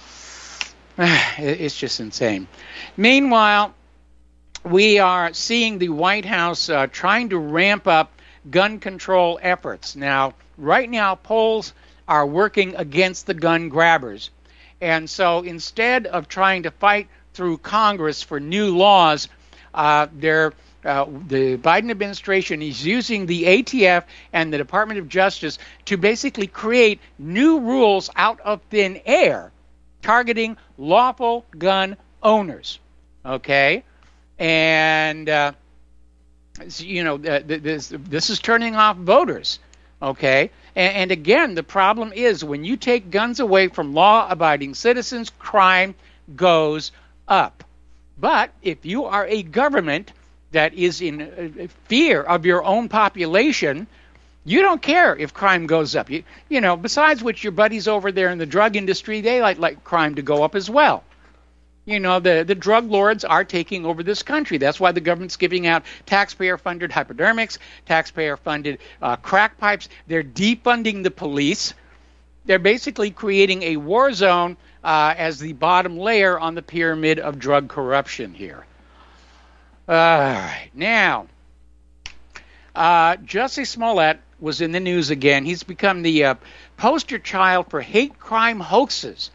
It's just insane. Meanwhile, we are seeing the White House uh, trying to ramp up gun control efforts. Now, right now, polls are working against the gun grabbers. And so instead of trying to fight through Congress for new laws, uh, they're, uh, the Biden administration is using the A T F and the Department of Justice to basically create new rules out of thin air targeting lawful gun owners. Okay? And, uh, you know, this, this is turning off voters. Okay? And, and again, the problem is when you take guns away from law-abiding citizens, crime goes up. But if you are a government that is in fear of your own population, you don't care if crime goes up. You, you know, besides which your buddies over there in the drug industry, they like, like crime to go up as well. You know, the, the drug lords are taking over this country. That's why the government's giving out taxpayer-funded hypodermics, taxpayer-funded uh, crack pipes. They're defunding the police. They're basically creating a war zone uh, as the bottom layer on the pyramid of drug corruption here. All right. Now, uh, Jussie Smollett was in the news again. He's become the uh, poster child for hate crime hoaxes.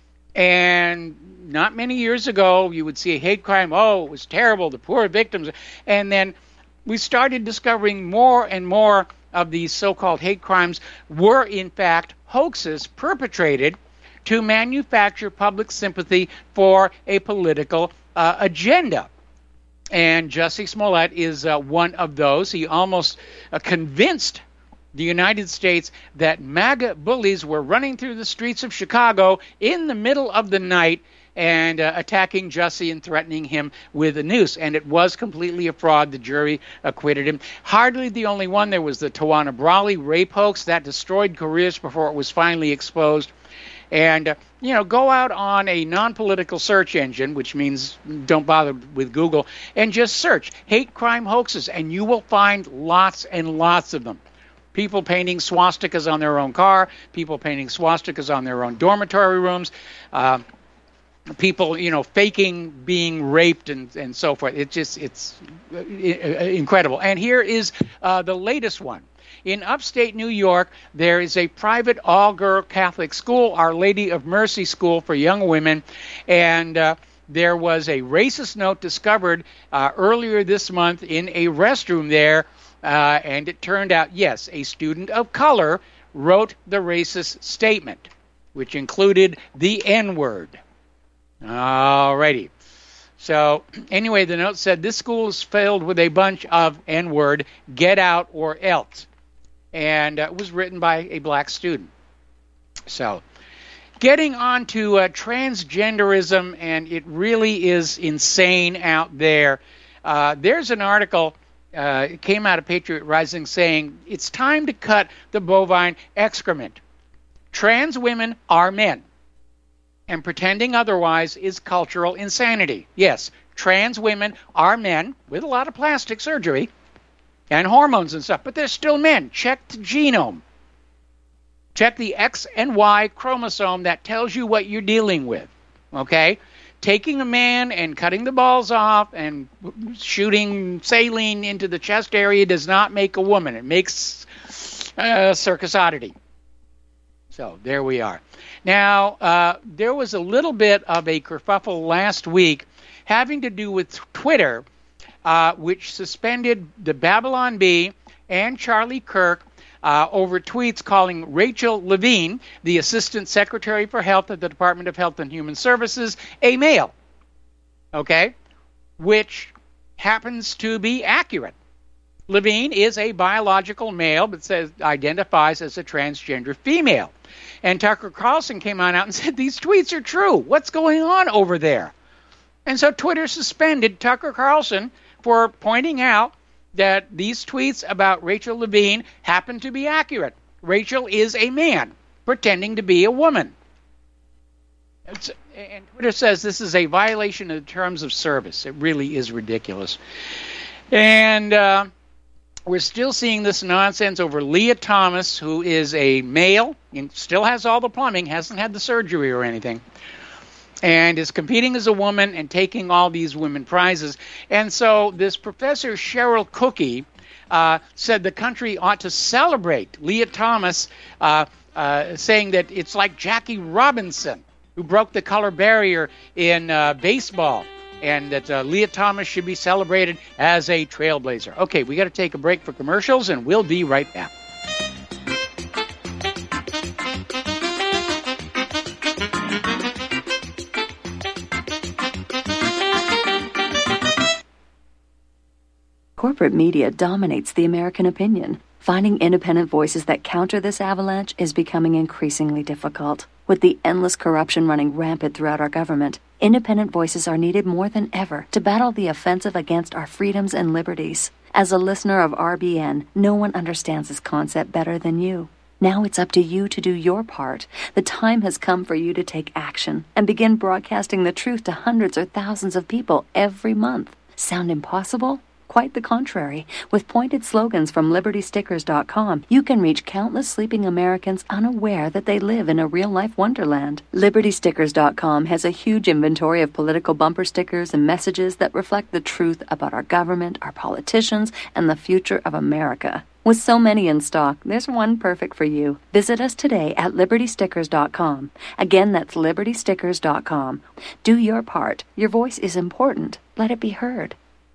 And not many years ago, you would see a hate crime. Oh, it was terrible, the poor victims. And then we started discovering more and more of these so-called hate crimes were, in fact, hoaxes perpetrated to manufacture public sympathy for a political uh, agenda. And Jussie Smollett is uh, one of those. He almost uh, convinced the United States that MAGA bullies were running through the streets of Chicago in the middle of the night and uh, attacking Jussie and threatening him with a noose. And it was completely a fraud. The jury acquitted him. Hardly the only one. There was the Tawana Brawley rape hoax that destroyed careers before it was finally exposed. And, uh, you know, go out on a non-political search engine, which means don't bother with Google, and just search hate crime hoaxes, and you will find lots and lots of them. People painting swastikas on their own car, people painting swastikas on their own dormitory rooms, uh, people, you know, faking being raped and, and so forth. It just, it's incredible. And here is uh, the latest one. In upstate New York, there is a private all-girl Catholic school, Our Lady of Mercy School for young women, and uh, there was a racist note discovered uh, earlier this month in a restroom there. Uh, and it turned out, yes, a student of color wrote the racist statement, which included the N-word. All righty. So, anyway, the note said, this school is filled with a bunch of N-word, get out or else. And uh, it was written by a black student. So, getting on to uh, transgenderism, and it really is insane out there. Uh, there's an article... Uh, it came out of Patriot Rising saying, it's time to cut the bovine excrement. Trans women are men, and pretending otherwise is cultural insanity. Yes, trans women are men with a lot of plastic surgery and hormones and stuff, but they're still men. Check the genome. Check the X and Y chromosome that tells you what you're dealing with, okay? Taking a man and cutting the balls off and shooting saline into the chest area does not make a woman. It makes a circus oddity. So there we are. Now, uh, there was a little bit of a kerfuffle last week having to do with Twitter, uh, which suspended the Babylon Bee and Charlie Kirk Uh, over tweets calling Rachel Levine, the Assistant Secretary for Health at the Department of Health and Human Services, a male, okay, which happens to be accurate. Levine is a biological male, but says identifies as a transgender female. And Tucker Carlson came on out and said, these tweets are true. What's going on over there? And so Twitter suspended Tucker Carlson for pointing out that these tweets about Rachel Levine happen to be accurate. Rachel is a man pretending to be a woman. It's, and Twitter says this is a violation of the terms of service. It really is ridiculous. And uh, we're still seeing this nonsense over Leah Thomas, who is a male and still has all the plumbing, hasn't had the surgery or anything, and is competing as a woman and taking all these women prizes. And so this Professor Cheryl Cookie uh, said the country ought to celebrate Leah Thomas, uh, uh, saying that it's like Jackie Robinson, who broke the color barrier in uh, baseball, and that uh, Leah Thomas should be celebrated as a trailblazer. Okay, we got to take a break for commercials, and we'll be right back. Corporate media dominates the American opinion. Finding independent voices that counter this avalanche is becoming increasingly difficult. With the endless corruption running rampant throughout our government, independent voices are needed more than ever to battle the offensive against our freedoms and liberties. As a listener of R B N, no one understands this concept better than you. Now it's up to you to do your part. The time has come for you to take action and begin broadcasting the truth to hundreds or thousands of people every month. Sound impossible? Quite the contrary. With pointed slogans from Liberty Stickers dot com, you can reach countless sleeping Americans unaware that they live in a real-life wonderland. Liberty Stickers dot com has a huge inventory of political bumper stickers and messages that reflect the truth about our government, our politicians, and the future of America. With so many in stock, there's one perfect for you. Visit us today at Liberty Stickers dot com. Again, that's Liberty Stickers dot com. Do your part. Your voice is important. Let it be heard.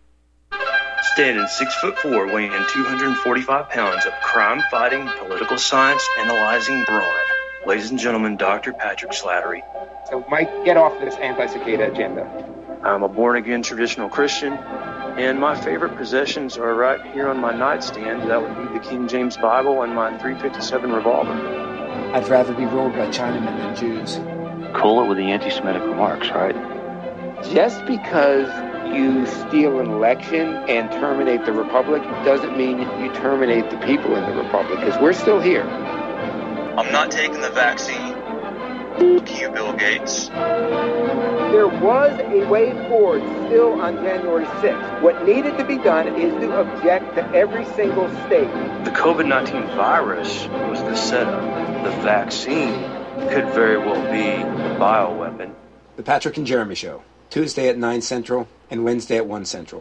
Standing six foot four, weighing two hundred forty-five pounds of crime-fighting, political science analyzing brawn. Ladies and gentlemen, Doctor Patrick Slattery. So, Mike, get off this anti-cicada agenda. I'm a born-again traditional Christian, and my favorite possessions are right here on my nightstand. That would be the King James Bible and my three fifty-seven revolver. I'd rather be ruled by Chinamen than Jews. Cool it with the anti-Semitic remarks, right? Just because you steal an election and terminate the Republic doesn't mean you terminate the people in the Republic, because we're still here. I'm not taking the vaccine. Fuck you, Bill Gates. There was a way forward still on January sixth. What needed to be done is to object to every single state. The COVID nineteen virus was the setup. The vaccine could very well be the bioweapon. The Patrick and Jeremy Show, Tuesday at nine Central and Wednesday at one Central.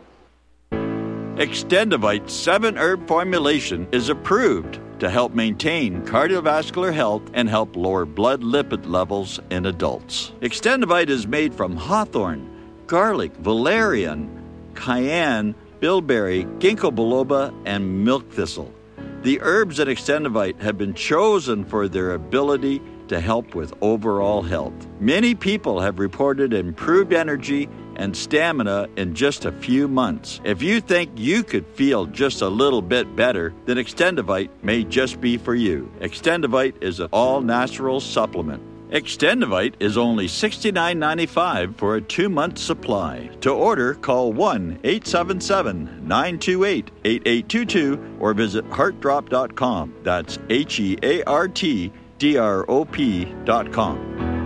Extendivite seven herb formulation is approved to help maintain cardiovascular health and help lower blood lipid levels in adults. Extendivite is made from hawthorn, garlic, valerian, cayenne, bilberry, ginkgo biloba, and milk thistle. The herbs in Extendivite have been chosen for their ability to help with overall health. Many people have reported improved energy and stamina in just a few months. If you think you could feel just a little bit better, then Extendivite may just be for you. Extendivite is an all-natural supplement. Extendivite is only sixty-nine ninety-five for a two-month supply. To order, call one eight seven seven, nine two eight, eight eight two two or visit heart drop dot com. That's H E A R T D R O P dot com.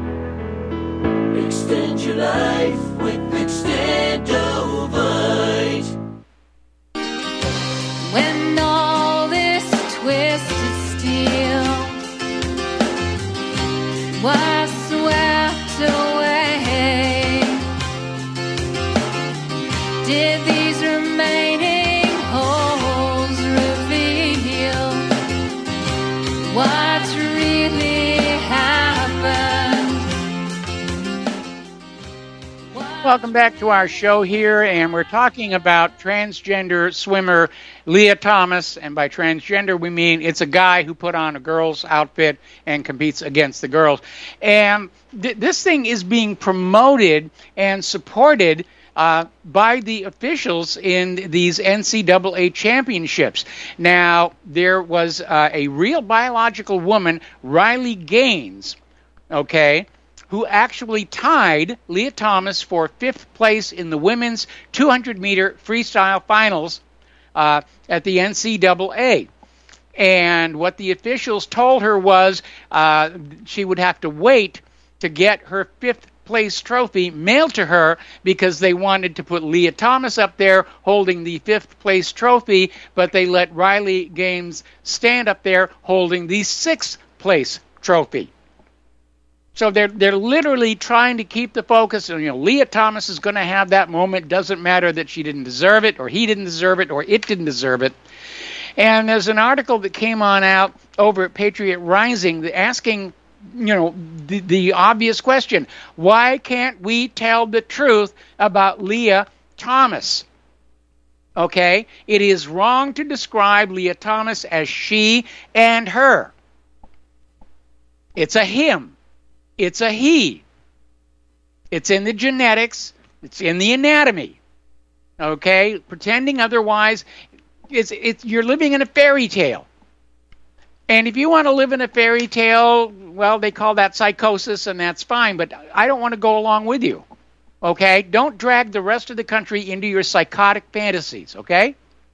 Extend your life with Extendovite. When all this twisted steel was swept away, did these remaining holes reveal what's really happened? Welcome back to our show here, and we're talking about transgender swimmer Leah Thomas, and by transgender we mean it's a guy who put on a girl's outfit and competes against the girls. And th- this thing is being promoted and supported uh, by the officials in these N C double A championships. Now, there was uh, a real biological woman, Riley Gaines, okay, who actually tied Leah Thomas for fifth place in the women's two hundred meter freestyle finals uh, at the N C double A. And what the officials told her was uh, she would have to wait to get her fifth place trophy mailed to her because they wanted to put Leah Thomas up there holding the fifth place trophy, but they let Riley Gaines stand up there holding the sixth place trophy. So they're they're literally trying to keep the focus. You know, Leah Thomas is going to have that moment. Doesn't matter that she didn't deserve it, or he didn't deserve it, or it didn't deserve it. And there's an article that came on out over at Patriot Rising asking, you know, the, the obvious question: why can't we tell the truth about Leah Thomas? Okay, it is wrong to describe Leah Thomas as she and her. It's a him. It's a he. It's in the genetics. It's in the anatomy. Okay? Pretending otherwise, it's, it's, you're living in a fairy tale. And if you want to live in a fairy tale, well, they call that psychosis, and that's fine, but I don't want to go along with you. Okay? Don't drag the rest of the country into your psychotic fantasies, okay?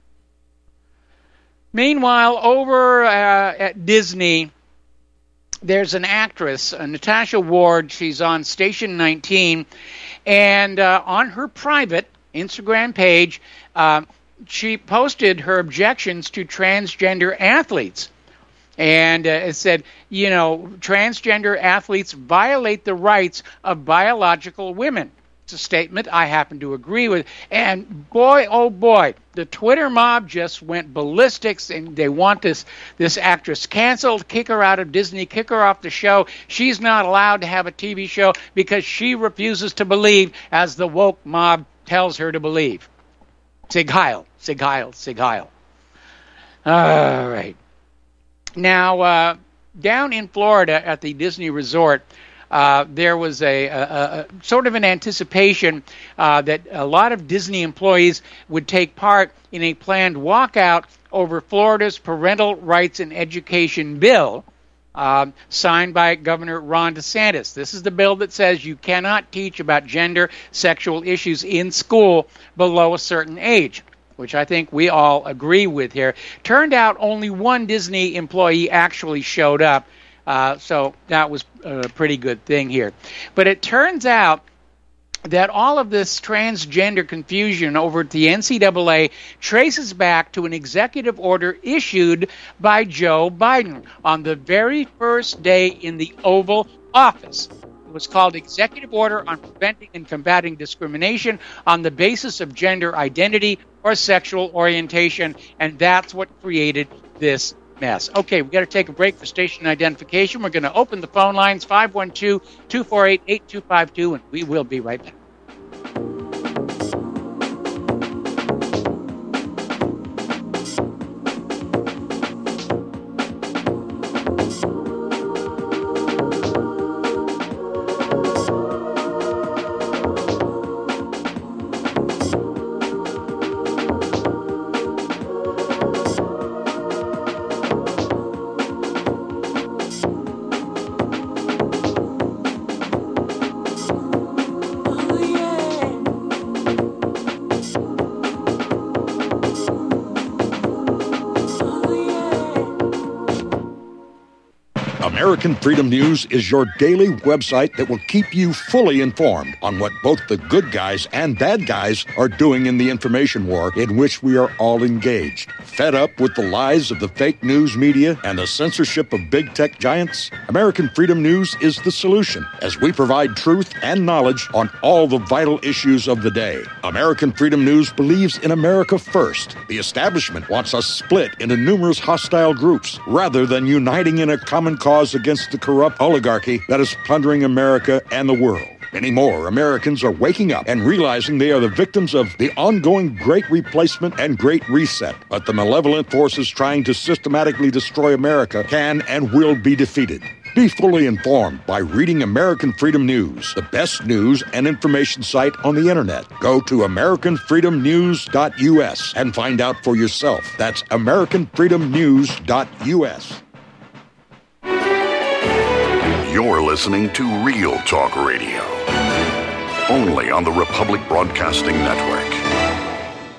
Meanwhile, over uh, at Disney, there's an actress, uh, Natasha Ward. She's on Station nineteen, and uh, on her private Instagram page, uh, she posted her objections to transgender athletes. And uh, it said, you know, transgender athletes violate the rights of biological women. It's a statement I happen to agree with. And boy, oh boy, the Twitter mob just went ballistics, and they want this, this actress canceled, kick her out of Disney, kick her off the show. She's not allowed to have a T V show because she refuses to believe as the woke mob tells her to believe. Sig Heil, Sig Heil, Sig Heil. All right. Now, uh, down in Florida at the Disney Resort, Uh, there was a, a, a sort of an anticipation uh, that a lot of Disney employees would take part in a planned walkout over Florida's Parental Rights and Education Bill, uh, signed by Governor Ron DeSantis. This is the bill that says you cannot teach about gender, sexual issues in school below a certain age, which I think we all agree with here. Turned out only one Disney employee actually showed up. Uh, so that was a pretty good thing here. But it turns out that all of this transgender confusion over at the N C double A traces back to an executive order issued by Joe Biden on the very first day in the Oval Office. It was called Executive Order on Preventing and Combating Discrimination on the Basis of Gender Identity or Sexual Orientation, and that's what created this mess. Okay, we've got to take a break for station identification. We're going to open the phone lines, five one two, two four eight, eight two five two, and we will be right back. American Freedom News is your daily website that will keep you fully informed on what both the good guys and bad guys are doing in the information war in which we are all engaged. Fed up with the lies of the fake news media and the censorship of big tech giants? American Freedom News is the solution, as we provide truth and knowledge on all the vital issues of the day. American Freedom News believes in America first. The establishment wants us split into numerous hostile groups rather than uniting in a common cause against the corrupt oligarchy that is plundering America and the world. Many more Americans are waking up and realizing they are the victims of the ongoing Great Replacement and Great Reset. But the malevolent forces trying to systematically destroy America can and will be defeated. Be fully informed by reading American Freedom News, the best news and information site on the internet. Go to american freedom news dot u s and find out for yourself. That's american freedom news dot u s. You're listening to Real Talk Radio, only on the Republic Broadcasting Network.